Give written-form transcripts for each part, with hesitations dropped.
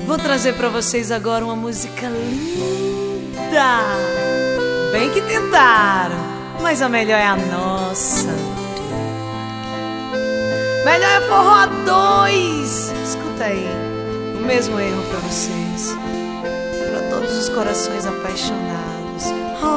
Vou trazer pra vocês agora uma música linda. Bem que tentaram, mas a melhor é a nossa. Melhor é Forró 2. Escuta aí, o mesmo erro pra vocês, pra todos os corações apaixonados.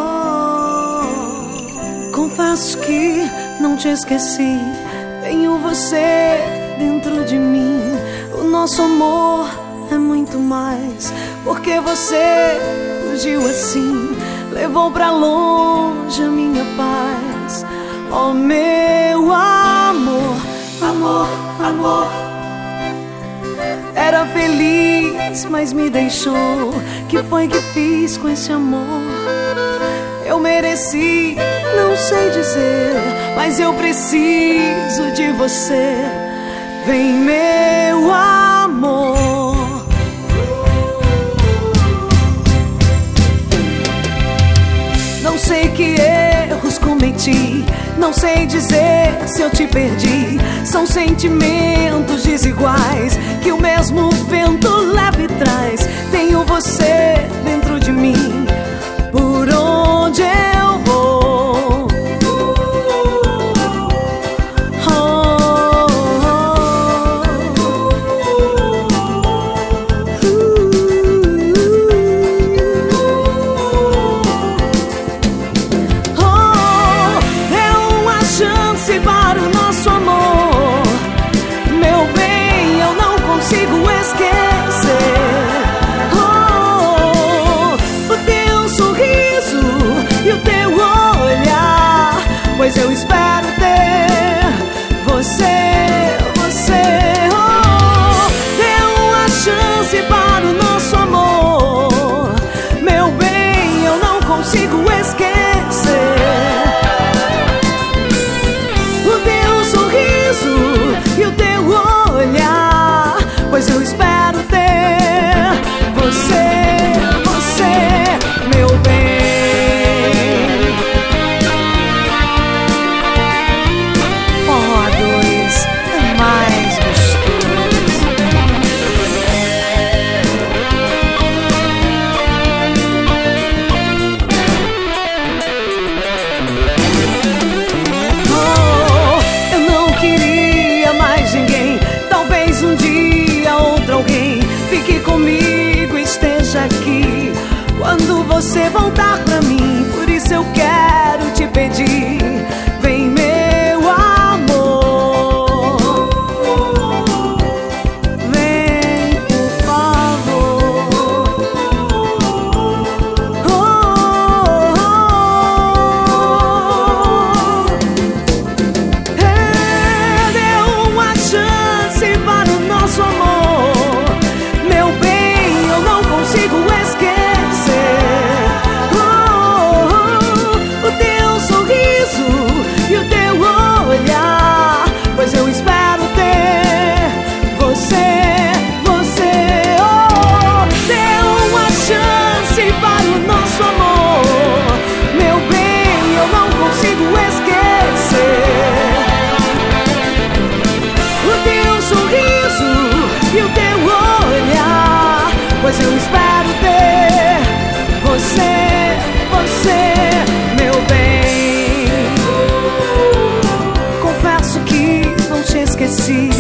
Confesso que não te esqueci, tenho você dentro de mim. O nosso amor é muito mais, porque você fugiu assim, levou pra longe a minha paz. Oh, meu amor, amor, amor. Era feliz, mas me deixou. Que foi que fiz com esse amor? Eu mereci, não sei dizer, mas eu preciso de você. Vem, meu amor. Não sei que erros cometi, não sei dizer se eu te perdi. São sentimentos desiguais que o mesmo vento leva e traz. Tenho você dentro de mim, por onde eu vou. Dê uma chance para o nosso amor. Meu bem, eu não consigo esquecer. E o teu olhar, pois eu espero ter você, você. Dê uma chance para o nosso amor. Meu bem, eu não consigo esquecer o teu sorriso e o teu olhar, pois eu espero ter você, você, meu bem. Aqui quando você voltar pra mim, por isso eu quero te pedir. Vem, meu amor, vem, por favor. Dê uma chance para o nosso amor. Meu bem, eu não consigo esquecer o teu sorriso e o teu olhar, pois eu espero ter você, você. Dê uma chance para o nosso amor. Meu bem, eu não consigo esquecer o teu sorriso e o teu olhar, pois eu espero ter você, você, meu bem. Confesso que não te esqueci,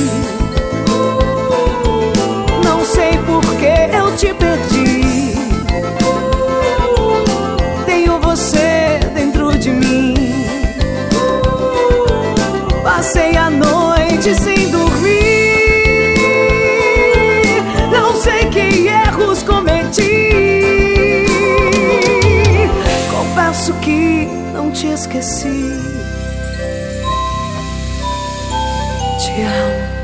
não sei por que eu te perdi. Tenho você dentro de mim, passei a noite sem dormir. Não sei que erros cometi, confesso que não te esqueci. Te amo.